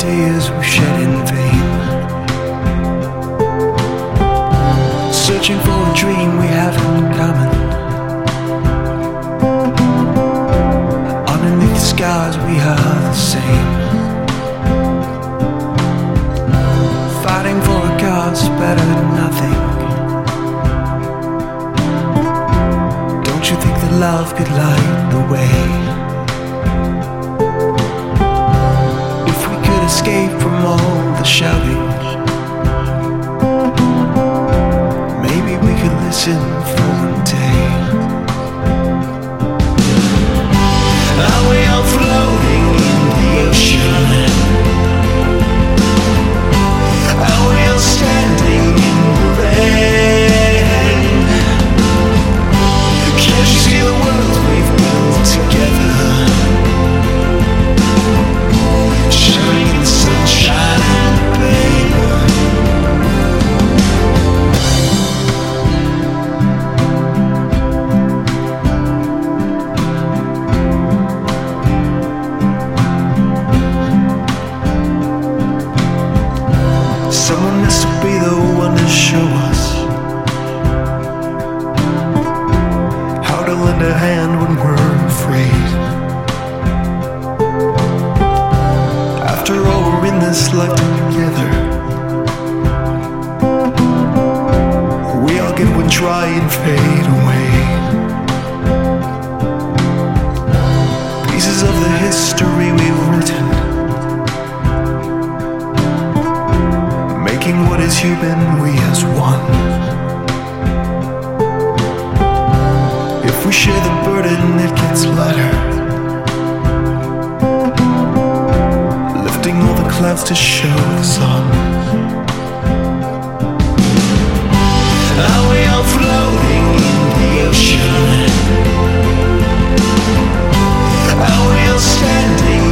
tears we've shed in vain, searching for a dream we have in common. Underneath the scars we are the same, fighting for a cause better than nothing. Don't you think that love could light the way? If we could escape from all the shouting, maybe we could listen for one day. Are we all floating in the ocean? Are we all standing in the rain? Can't you see the world we've built together, shining in the sunshine and the rain? Someone has to be the one to show us how to lend a hand when we're afraid. After all, we're in this life together. We all get one try and fade away. Pieces of the history we've written, making what is human we as one. If we share the burden, it gets lighter, lifting all the clouds to show the sun. Are we all floating in the ocean? Are we all standing